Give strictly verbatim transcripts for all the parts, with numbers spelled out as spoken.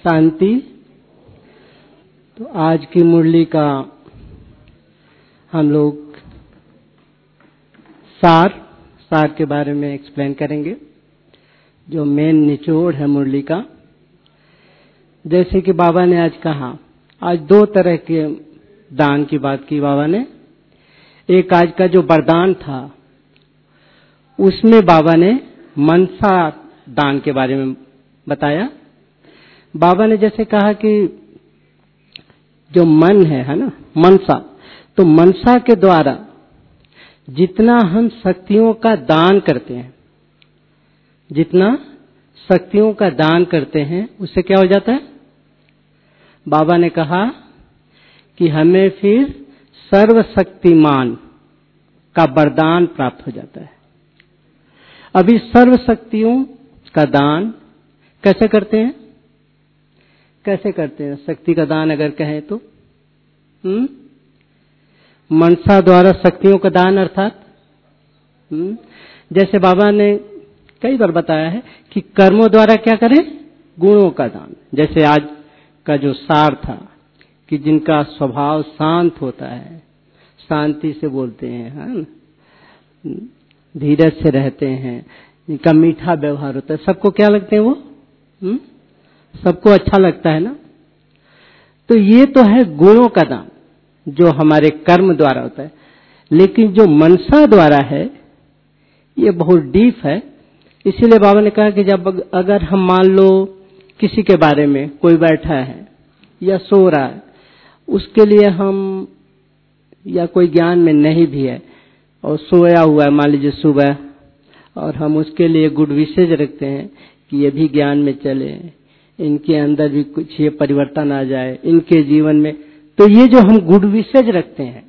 शांति। तो आज की मुरली का हम लोग सार सार के बारे में एक्सप्लेन करेंगे, जो मेन निचोड़ है मुरली का। जैसे कि बाबा ने आज कहा, आज दो तरह के दान की बात की बाबा ने। एक आज का जो वरदान था उसमें बाबा ने मनसा दान के बारे में बताया। बाबा ने जैसे कहा कि जो मन है है ना, मनसा, तो मनसा के द्वारा जितना हम शक्तियों का दान करते हैं, जितना शक्तियों का दान करते हैं, उससे क्या हो जाता है? बाबा ने कहा कि हमें फिर सर्वशक्तिमान का वरदान प्राप्त हो जाता है। अभी सर्व शक्तियों का दान कैसे करते हैं? कैसे करते हैं शक्ति का दान अगर कहें तो? हम्म मनसा द्वारा शक्तियों का दान, अर्थात हम्म जैसे बाबा ने कई बार बताया है कि कर्मों द्वारा क्या करें? गुणों का दान। जैसे आज का जो सार था कि जिनका स्वभाव शांत होता है, शांति से बोलते हैं, है, धीरज से रहते हैं, जिनका मीठा व्यवहार होता है, सबको क्या लगते हैं वो? हुँ? सबको अच्छा लगता है ना। तो ये तो है गुणों का दान जो हमारे कर्म द्वारा होता है। लेकिन जो मनसा द्वारा है ये बहुत डीप है। इसीलिए बाबा ने कहा कि जब अगर हम मान लो किसी के बारे में कोई बैठा है या सो रहा है, उसके लिए हम, या कोई ज्ञान में नहीं भी है और सोया हुआ है मान लीजिए सुबह, और हम उसके लिए गुड विशेष रखते हैं कि ये भी ज्ञान में चले, इनके अंदर भी कुछ ये परिवर्तन आ जाए इनके जीवन में, तो ये जो हम गुड विशेष रखते हैं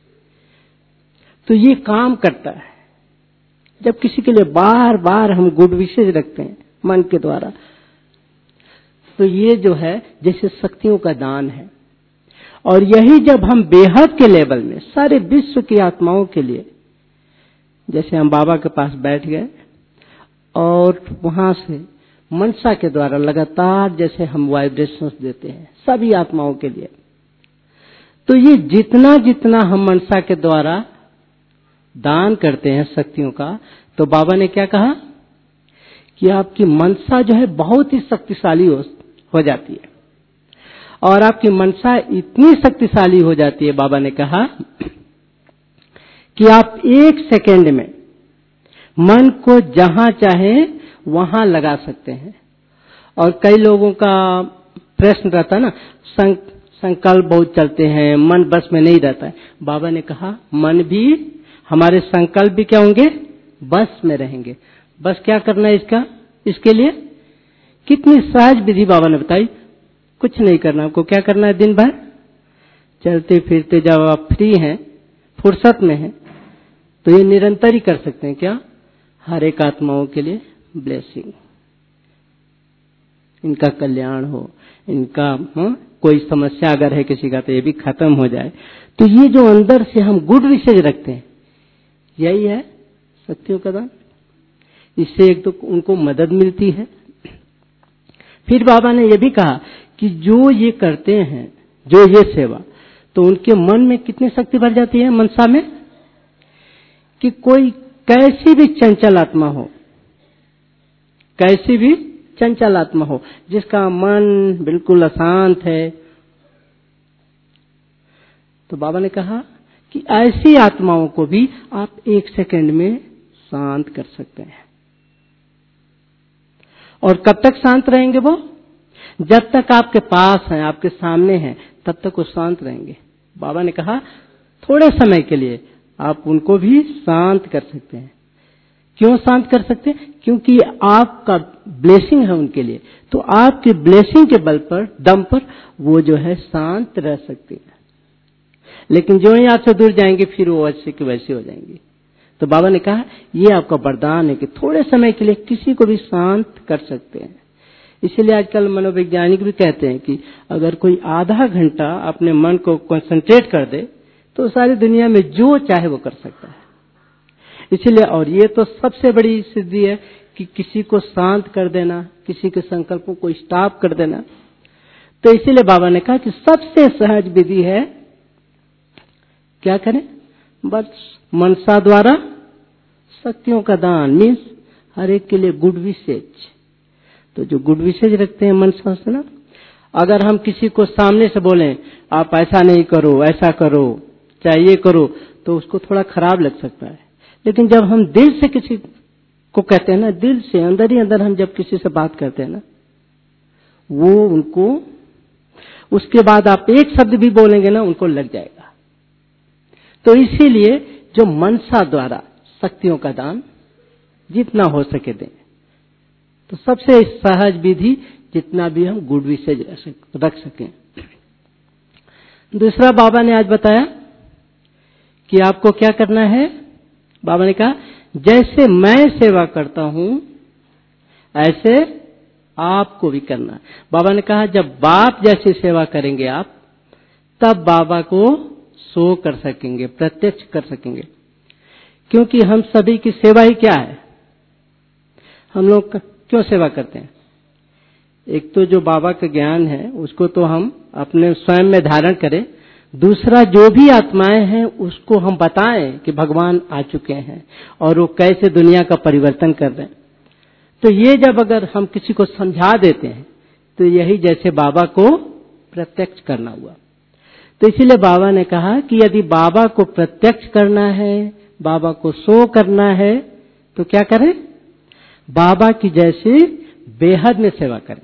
तो ये काम करता है। जब किसी के लिए बार बार हम गुड विशेष रखते हैं मन के द्वारा, तो ये जो है जैसे शक्तियों का दान है। और यही जब हम बेहद के लेवल में सारे विश्व की आत्माओं के लिए, जैसे हम बाबा के पास बैठ गए और वहां से मनसा के द्वारा लगातार जैसे हम वाइब्रेशंस देते हैं सभी आत्माओं के लिए, तो ये जितना जितना हम मनसा के द्वारा दान करते हैं शक्तियों का, तो बाबा ने क्या कहा कि आपकी मनसा जो है बहुत ही शक्तिशाली हो, हो जाती है। और आपकी मनसा इतनी शक्तिशाली हो जाती है, बाबा ने कहा कि आप एक सेकेंड में मन को जहां चाहे वहां लगा सकते हैं। और कई लोगों का प्रश्न रहता है ना, सं, संकल्प बहुत चलते हैं, मन बस में नहीं रहता है। बाबा ने कहा मन भी, हमारे संकल्प भी क्या होंगे? बस में रहेंगे। बस क्या करना है इसका? इसके लिए कितनी सहज विधि बाबा ने बताई। कुछ नहीं करना, आपको क्या करना है? दिन भर चलते फिरते जब आप फ्री हैं, फुर्सत में हैं, तो ये निरंतर ही कर सकते हैं। क्या? हर एक आत्माओं के लिए ब्लेसिंग, इनका कल्याण हो, इनका हाँ, कोई समस्या अगर है किसी का तो ये भी खत्म हो जाए। तो ये जो अंदर से हम गुड विशेष रखते हैं, यही है शक्तियों का दान। इससे एक तो उनको मदद मिलती है। फिर बाबा ने यह भी कहा कि जो ये करते हैं, जो ये सेवा, तो उनके मन में कितनी शक्ति बढ़ जाती है मनसा में, कि कोई कैसी भी चंचल आत्मा हो, कैसी भी चंचल आत्मा हो, जिसका मन बिल्कुल अशांत है, तो बाबा ने कहा कि ऐसी आत्माओं को भी आप एक सेकंड में शांत कर सकते हैं। और कब तक शांत रहेंगे वो? जब तक आपके पास हैं, आपके सामने हैं, तब तक वो शांत रहेंगे। बाबा ने कहा थोड़े समय के लिए आप उनको भी शांत कर सकते हैं। क्यों शांत कर सकते हैं? क्योंकि आपका ब्लेसिंग है उनके लिए, तो आपके ब्लेसिंग के बल पर, दम पर वो जो है शांत रह सकते हैं। लेकिन जो ही आपसे दूर जाएंगे फिर वो वैसे की वैसे हो जाएंगे। तो बाबा ने कहा ये आपका वरदान है कि थोड़े समय के लिए किसी को भी शांत कर सकते हैं। इसीलिए आजकल मनोवैज्ञानिक भी कहते हैं कि अगर कोई आधा घंटा अपने मन को कंसंट्रेट कर दे तो सारी दुनिया में जो चाहे वो कर सकता है। इसीलिए, और ये तो सबसे बड़ी सिद्धि है कि किसी को शांत कर देना, किसी के संकल्पों को स्टॉप कर देना। तो इसीलिए बाबा ने कहा कि सबसे सहज विधि है क्या करें, बस मनसा द्वारा शक्तियों का दान, मीन्स हर एक के लिए गुड विशेष। तो जो गुड विशेष रखते हैं मनसा से ना, अगर हम किसी को सामने से बोलें आप ऐसा नहीं करो, ऐसा करो, चाहे ये करो, तो उसको थोड़ा खराब लग सकता है। लेकिन जब हम दिल से किसी को कहते हैं ना, दिल से अंदर ही अंदर हम जब किसी से बात करते हैं ना, वो उनको, उसके बाद आप एक शब्द भी बोलेंगे ना, उनको लग जाएगा। तो इसीलिए जो मनसा द्वारा शक्तियों का दान जितना हो सके दें। तो सबसे सहज विधि जितना भी हम गुड विशेष रख सकें। दूसरा बाबा ने आज बताया कि आपको क्या करना है। बाबा ने कहा जैसे मैं सेवा करता हूं ऐसे आपको भी करना है। बाबा ने कहा जब बाप जैसी सेवा करेंगे आप, तब बाबा को सो कर सकेंगे, प्रत्यक्ष कर सकेंगे। क्योंकि हम सभी की सेवा ही क्या है, हम लोग क्यों सेवा करते हैं। एक तो जो बाबा का ज्ञान है उसको तो हम अपने स्वयं में धारण करें, दूसरा जो भी आत्माएं हैं उसको हम बताएं कि भगवान आ चुके हैं और वो कैसे दुनिया का परिवर्तन कर रहे हैं। तो ये जब अगर हम किसी को समझा देते हैं तो यही जैसे बाबा को प्रत्यक्ष करना हुआ। तो इसीलिए बाबा ने कहा कि यदि बाबा को प्रत्यक्ष करना है, बाबा को शो करना है, तो क्या करें, बाबा की जैसे बेहद में सेवा करें।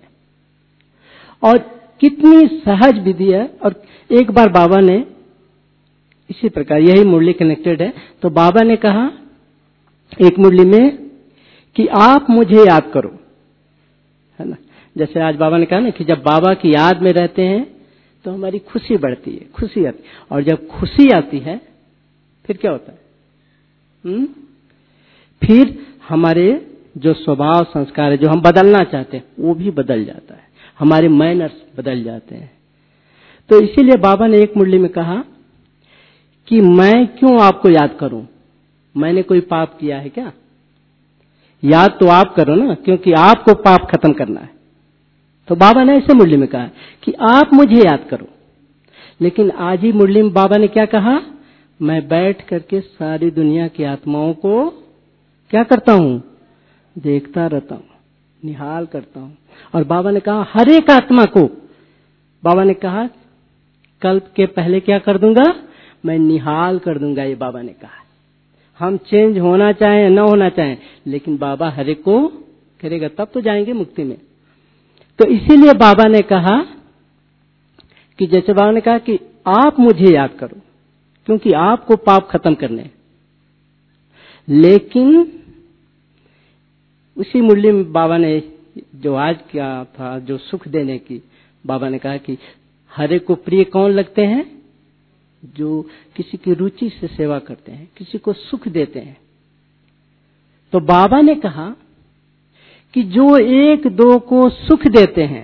और कितनी सहज विधि है। और एक बार बाबा ने इसी प्रकार, यही मुरली कनेक्टेड है, तो बाबा ने कहा एक मुरली में कि आप मुझे याद करो, है ना। जैसे आज बाबा ने कहा ना कि जब बाबा की याद में रहते हैं तो हमारी खुशी बढ़ती है, खुशी आती है। और जब खुशी आती है फिर क्या होता है, हुँ? फिर हमारे जो स्वभाव संस्कार है जो हम बदलना चाहते हैं वो भी बदल जाता है, हमारे मैनर्स बदल जाते हैं। तो इसीलिए बाबा ने एक मुरली में कहा कि मैं क्यों आपको याद करूं, मैंने कोई पाप किया है क्या। याद तो आप करो ना, क्योंकि आपको पाप खत्म करना है। तो बाबा ने ऐसे मुरली में कहा कि आप मुझे याद करो। लेकिन आज ही मुरली में बाबा ने क्या कहा, मैं बैठ करके सारी दुनिया की आत्माओं को क्या करता हूं, देखता रहता हूं, निहाल करता हूं। और बाबा ने कहा हर एक आत्मा को, बाबा ने कहा कल्प के पहले क्या कर दूंगा, मैं निहाल कर दूंगा। ये बाबा ने कहा हम चेंज होना चाहें न होना चाहें, लेकिन बाबा हर एक को करेगा, तब तो जाएंगे मुक्ति में। तो इसीलिए बाबा ने कहा कि जैसे बाबा ने कहा कि आप मुझे याद करो क्योंकि आपको पाप खत्म करने। लेकिन उसी मुरली में बाबा ने जो आज क्या था, जो सुख देने की, बाबा ने कहा कि हर एक को प्रिय कौन लगते हैं, जो किसी की रुचि से सेवा करते हैं, किसी को सुख देते हैं। तो बाबा ने कहा कि जो एक दो को सुख देते हैं,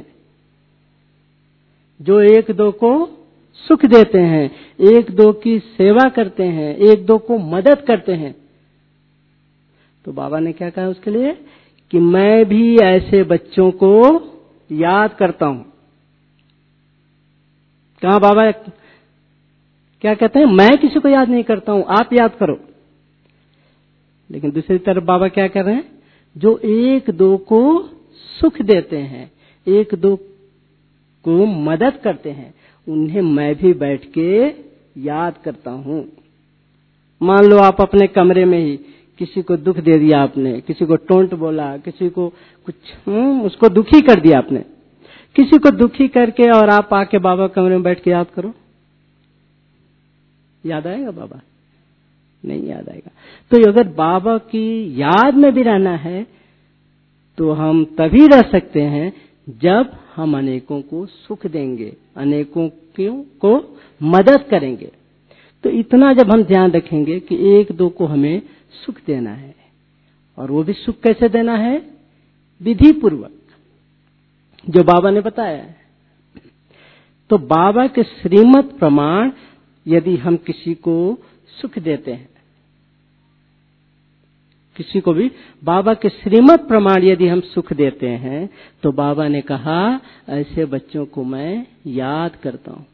जो एक दो को सुख देते हैं, एक दो की सेवा करते हैं, एक दो को मदद करते हैं, तो बाबा ने क्या कहा उसके लिए कि मैं भी ऐसे बच्चों को याद करता हूं। कहा बाबा क्या कहते हैं, मैं किसी को याद नहीं करता हूं, आप याद करो। लेकिन दूसरी तरफ बाबा क्या कर रहे हैं, जो एक दो को सुख देते हैं, एक दो को मदद करते हैं, उन्हें मैं भी बैठ के याद करता हूं। मान लो आप अपने कमरे में ही किसी को दुख दे दिया आपने, किसी को टोंट बोला, किसी को कुछ हम्म उसको दुखी कर दिया आपने, किसी को दुखी करके और आप आके बाबा कमरे में बैठ के याद करो, याद आएगा बाबा? नहीं याद आएगा। तो अगर बाबा की याद में भी रहना है तो हम तभी रह सकते हैं जब हम अनेकों को सुख देंगे, अनेकों को मदद करेंगे। तो इतना जब हम ध्यान रखेंगे कि एक दो को हमें सुख देना है, और वो भी सुख कैसे देना है, विधि पूर्वक, जो बाबा ने बताया है। तो बाबा के श्रीमत प्रमाण यदि हम किसी को सुख देते हैं किसी को भी बाबा के श्रीमत प्रमाण यदि हम सुख देते हैं तो बाबा ने कहा ऐसे बच्चों को मैं याद करता हूं।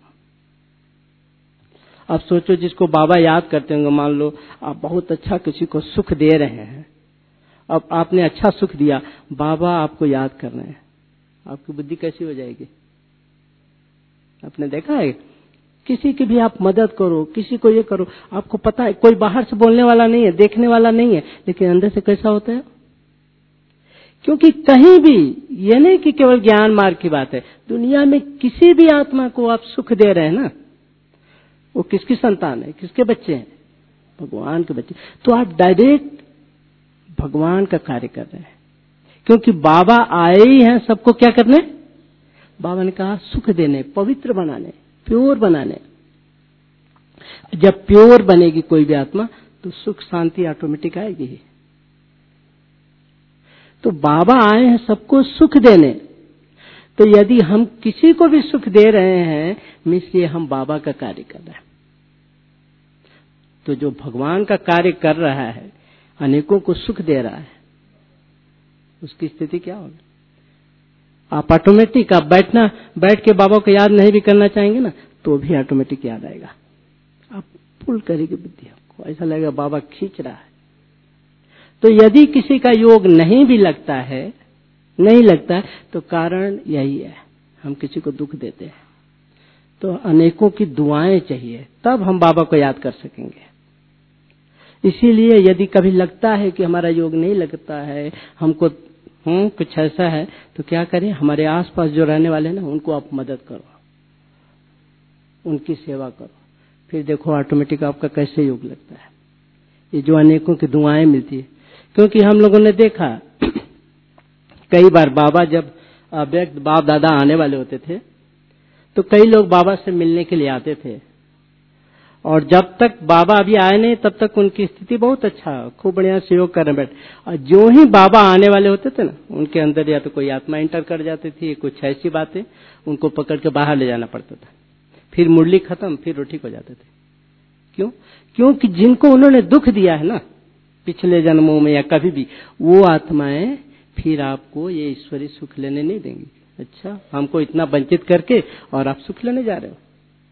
अब सोचो जिसको बाबा याद करते होंगे, मान लो आप बहुत अच्छा किसी को सुख दे रहे हैं, अब आपने अच्छा सुख दिया, बाबा आपको याद कर रहे हैं, आपकी बुद्धि कैसी हो जाएगी? आपने देखा है किसी की भी आप मदद करो, किसी को ये करो, आपको पता है कोई बाहर से बोलने वाला नहीं है, देखने वाला नहीं है, लेकिन अंदर से कैसा होता है? क्योंकि कहीं भी ये नहीं कि केवल ज्ञान मार्ग की बात है, दुनिया में किसी भी आत्मा को आप सुख दे रहे हैं ना, वो किसकी संतान है, किसके बच्चे हैं? भगवान के बच्चे। तो आप डायरेक्ट भगवान का कार्य कर रहे हैं, क्योंकि बाबा आए ही हैं सबको क्या करने? बाबा ने कहा सुख देने, पवित्र बनाने, प्योर बनाने। जब प्योर बनेगी कोई भी आत्मा तो सुख शांति ऑटोमेटिक आएगी। तो बाबा आए हैं सबको सुख देने, तो यदि हम किसी को भी सुख दे रहे हैं इसलिए हम बाबा का कार्य कर रहे हैं। तो जो भगवान का कार्य कर रहा है, अनेकों को सुख दे रहा है, उसकी स्थिति क्या होगी? आप ऑटोमेटिक आप बैठना बैठ के बाबा को याद नहीं भी करना चाहेंगे ना तो भी ऑटोमेटिक याद आएगा। आप पुल करेगी बुद्धि, आपको ऐसा लगेगा बाबा खींच रहा है। तो यदि किसी का योग नहीं भी लगता है नहीं लगता है तो कारण यही है, हम किसी को दुख देते हैं। तो अनेकों की दुआएं चाहिए, तब हम बाबा को याद कर सकेंगे। इसीलिए यदि कभी लगता है कि हमारा योग नहीं लगता है, हमको हूं कुछ ऐसा है, तो क्या करें? हमारे आसपास जो रहने वाले हैं ना उनको आप मदद करो, उनकी सेवा करो, फिर देखो ऑटोमेटिक आपका कैसे योग लगता है। ये जो अनेकों की दुआएं मिलती है, क्योंकि हम लोगों ने देखा कई बार बाबा जब व्यक्त बाप दादा आने वाले होते थे तो कई लोग बाबा से मिलने के लिए आते थे, और जब तक बाबा अभी आए नहीं तब तक उनकी स्थिति बहुत अच्छा, खूब बढ़िया से योग कर रहे बैठ। और जो ही बाबा आने वाले होते थे ना, उनके अंदर या तो कोई आत्मा इंटर कर जाती थी, कुछ ऐसी बातें, उनको पकड़ के बाहर ले जाना पड़ता था। फिर मुरली खत्म, फिर वो ठीक हो जाते थे। क्यों? क्योंकि जिनको उन्होंने दुख दिया है ना पिछले जन्मों में या कभी भी, वो आत्माएं फिर आपको ये ईश्वरीय सुख लेने नहीं देंगी। अच्छा, हमको इतना वंचित करके और आप सुख लेने जा रहे हो।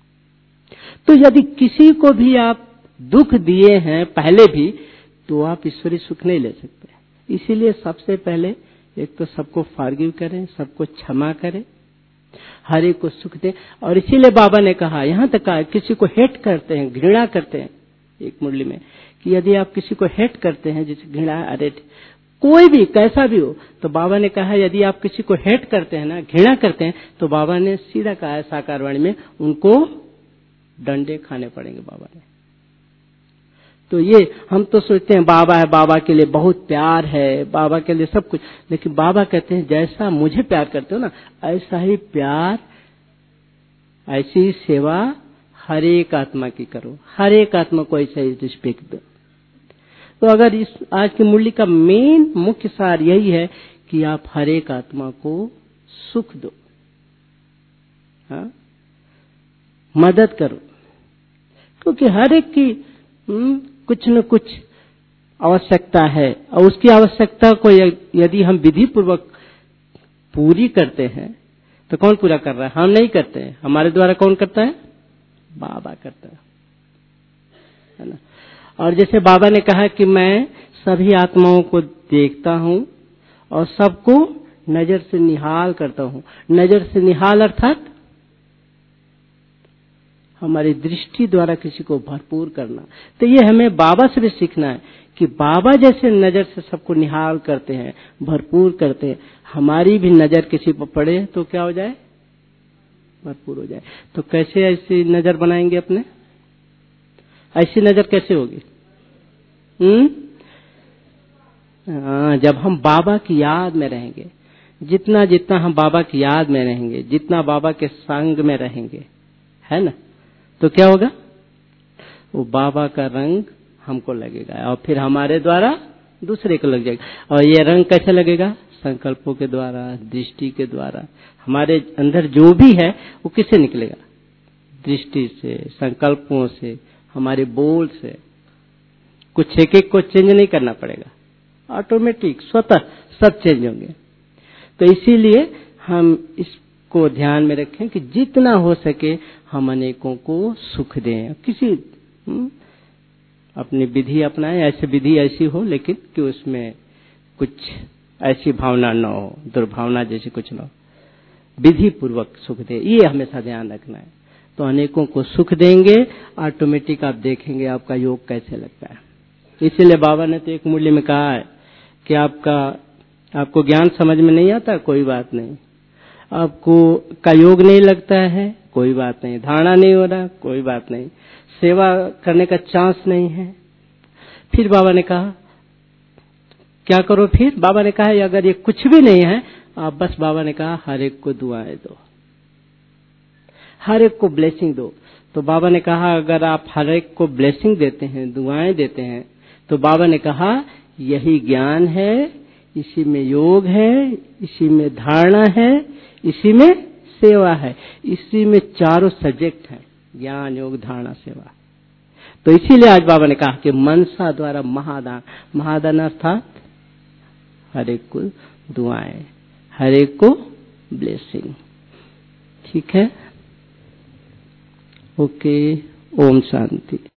तो यदि किसी को भी आप दुख दिए हैं पहले भी, तो आप ईश्वरीय सुख नहीं ले सकते। इसीलिए सबसे पहले एक तो सबको फॉरगिव करें, सबको क्षमा करें, हर एक को सुख दें। और इसीलिए बाबा ने कहा, यहां तक कहा किसी को हेट करते हैं, घृणा करते हैं, एक मुरली में, कि यदि आप किसी को हेट करते हैं, जैसे घृणा, अरे कोई भी कैसा भी हो, तो बाबा ने कहा यदि आप किसी को हेट करते हैं ना, घृणा करते हैं, तो बाबा ने सीधा कहा है साकार वाणी में, उनको डंडे खाने पड़ेंगे बाबा ने। तो ये हम तो सोचते हैं बाबा है, बाबा के लिए बहुत प्यार है, बाबा के लिए सब कुछ, लेकिन बाबा कहते हैं जैसा मुझे प्यार करते हो ना, ऐसा ही प्यार, ऐसी ही सेवा हर एक आत्मा की करो, हर एक आत्मा को ऐसा ही रिस्पेक्ट दो। तो अगर इस आज की मुरली का मेन मुख्य सार यही है कि आप हर एक आत्मा को सुख दो, हाँ? मदद करो, क्योंकि हर एक की हुँ, कुछ न कुछ आवश्यकता है, और उसकी आवश्यकता को यदि हम विधि पूर्वक पूरी करते हैं तो कौन पूरा कर रहा है? हम नहीं करते हैं, हमारे द्वारा कौन करता है? बाबा करता है, है ना। और जैसे बाबा ने कहा कि मैं सभी आत्माओं को देखता हूं और सबको नजर से निहाल करता हूं। नजर से निहाल अर्थात हमारी दृष्टि द्वारा किसी को भरपूर करना। तो ये हमें बाबा से भी सीखना है कि बाबा जैसे नजर से सबको निहाल करते हैं, भरपूर करते हैं, हमारी भी नजर किसी पर पड़े तो क्या हो जाए? भरपूर हो जाए। तो कैसे ऐसी नजर बनाएंगे अपने? ऐसी नजर कैसे होगी? हम्म हाँ, जब हम बाबा की याद में रहेंगे, जितना जितना हम बाबा की याद में रहेंगे, जितना बाबा के संग में रहेंगे, है ना, तो क्या होगा? वो बाबा का रंग हमको लगेगा और फिर हमारे द्वारा दूसरे को लग जाएगा। और ये रंग कैसे लगेगा? संकल्पों के द्वारा, दृष्टि के द्वारा। हमारे अंदर जो भी है वो किससे निकलेगा? दृष्टि से, संकल्पों से, हमारे बोल से। कुछ एक एक को चेंज नहीं करना पड़ेगा, ऑटोमेटिक स्वतः सब चेंज होंगे। तो इसीलिए हम इसको ध्यान में रखें कि जितना हो सके हम अनेकों को सुख दें। किसी हुँ? अपनी विधि अपनाएं, ऐसे विधि ऐसी हो लेकिन कि उसमें कुछ ऐसी भावना न हो, दुर्भावना जैसी कुछ न हो, विधि पूर्वक सुख दे, ये हमेशा ध्यान रखना है। तो अनेकों को सुख देंगे, ऑटोमेटिक आप देखेंगे आपका योग कैसे लगता है। इसीलिए बाबा ने तो एक मूल्य में कहा है कि आपका आपको ज्ञान समझ में नहीं आता, कोई बात नहीं, आपको का योग नहीं लगता है, कोई बात नहीं, धारणा नहीं हो रहा, कोई बात नहीं, सेवा करने का चांस नहीं है। फिर बाबा ने कहा क्या करो, फिर बाबा ने कहा अगर ये कुछ भी नहीं है, आप बस, बाबा ने कहा हर एक को दुआएं दो, हर एक को ब्लेसिंग दो। तो बाबा ने कहा अगर आप हर एक को ब्लेसिंग देते हैं, दुआएं देते हैं, तो बाबा ने कहा यही ज्ञान है, इसी में योग है, इसी में धारणा है, इसी में सेवा है, इसी में चारों सब्जेक्ट हैं, ज्ञान योग धारणा सेवा। तो इसीलिए आज बाबा ने कहा कि मनसा द्वारा महादान, महादान अर्थात हर एक को दुआएं, हर एक को ब्लेसिंग। ठीक है, ओके, ओम शांति।